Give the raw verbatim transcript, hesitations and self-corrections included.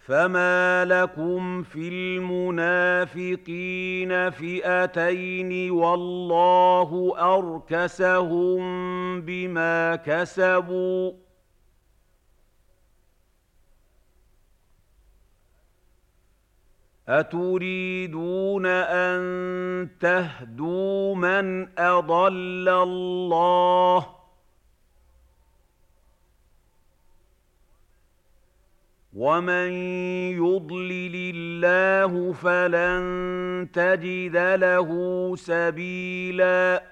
فما لكم في المنافقين فئتين والله أركسهم بما كسبوا أتريدون أن تهدوا من أضل الله ومن يضلل الله فلن تجد له سبيلا